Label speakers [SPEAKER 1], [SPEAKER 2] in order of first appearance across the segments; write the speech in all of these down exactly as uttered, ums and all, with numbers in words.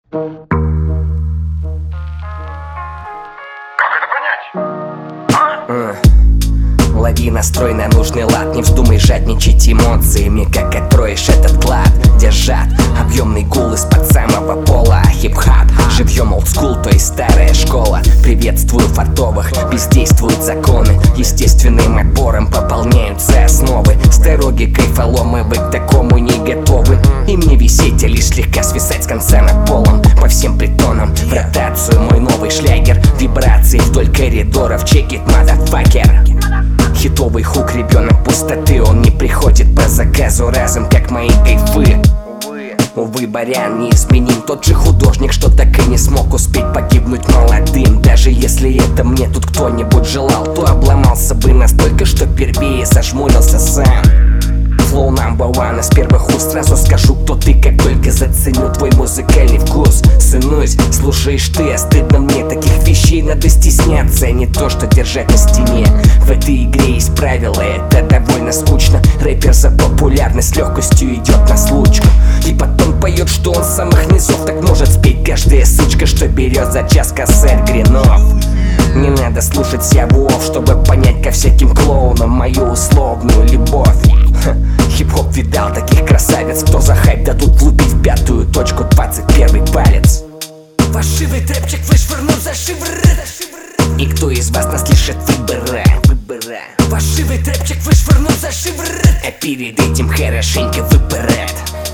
[SPEAKER 1] Лови настрой на нужный лад, не вздумай жадничать эмоциями, как откроешь этот клад. Держат объемный гул из-под самого пола. Хип-хап, живьем олдскул, то есть старая школа. Приветствую фартовых, бездействуют законы. Естественным отбором пополняются основы. С дороги кайфоломы, вы к такому не готовы. И мне висеть, а лишь слегка свисать с конца над полом. По всем притонам в ротацию мой новый шлягер. Вибрации вдоль коридоров, check it, motherfucker. Хитовый хук, ребенок пустоты, он не приходит по заказу разом, как мои кайфы. Увы, барян неизменим, тот же художник, что так и не смог успеть погибнуть молодым. Даже если это мне тут кто-нибудь желал, то обломался бы настолько, что первее зажмурился сам. Flow number one, из первых уст сразу скажу, кто ты, как только заценю твой музыкальный вкус. Сынусь, слушаешь ты, а стыдно мне, таких вещей надо стесняться, а не то, что держать на стене. В этой игре есть правила, это довольно скучно. Рэпер за популярность с легкостью идет на случку. И потом поет, что он с самых низов, так может спеть каждая сучка, что берет за час косарь гринов. Не надо слушать сявуов, чтобы понять ко всяким клоунам мою условную любовь. Хип-хоп видал таких красавиц, кто за хайп дадут влупить в пятую точку двадцать первый палец.
[SPEAKER 2] Фальшивый трэпчик вышвырну за шиворот.
[SPEAKER 1] И кто из вас нас лишит выбора? Выбора.
[SPEAKER 2] Фальшивый трэпчик вышвырну за шиворот.
[SPEAKER 1] А перед этим хорошенько выбирает.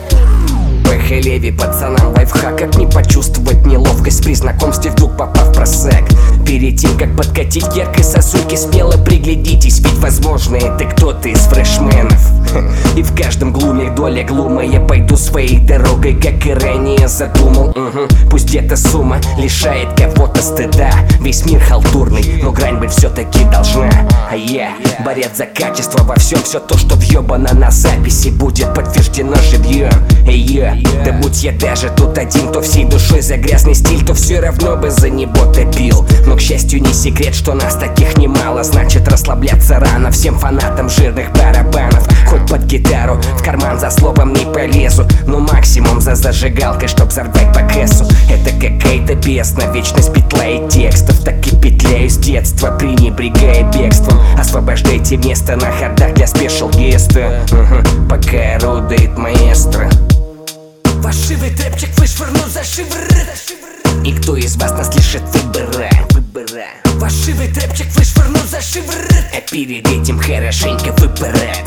[SPEAKER 1] Похалеви пацанам лайфхак, как не почувствовать неловкость при знакомстве, вдруг попав в просак. Перед тем, как подкатить к яркой сосульке, смело приглядитесь, ведь возможно это кто-то из фрешменов. И в каждом глуме доля глума, я пойду своей дорогой, как и ранее задумал. Угу. Пусть эта сумма лишает кого-то стыда. Весь мир халтурный, но грань быть все-таки должна. А я, борец за качество во всем, все то, что въебано на записи, будет подтверждено живьем. Эй, я, да будь я даже тут один, то всей душой за грязный стиль, то все равно бы за него топил. Но, к счастью, не секрет, что нас таких немало, значит расслабляться рано всем фанатам жирных барабанов. Хоть под гитару, в карман за словом не полезу, но максимум за зажигалкой, чтоб взорвать по кэссу. Это какая-то бездна, вечность петла и текстов, так и петляю с детства, пренебрегая бегством. Освобождайте место на ходах для спешл геста. Угу. Пока орудует маэстро.
[SPEAKER 2] Фальшивый трэпчик вышвырну за шиворот.
[SPEAKER 1] И кто из вас нас лишит выбора? Выбора.
[SPEAKER 2] Фальшивый трэпчик вышвырну за шиворот.
[SPEAKER 1] А перед этим хорошенько выбирает.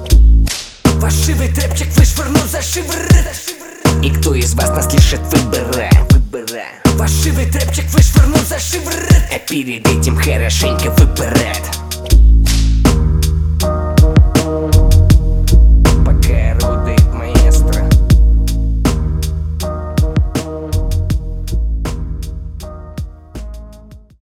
[SPEAKER 2] Фальшивый трэпчик вышвырну за шиворот.
[SPEAKER 1] И кто из вас нас лишит выбора? Выбора.
[SPEAKER 2] Фальшивый трэпчик вышвырну за шиворот.
[SPEAKER 1] А перед этим хорошенько выбирает.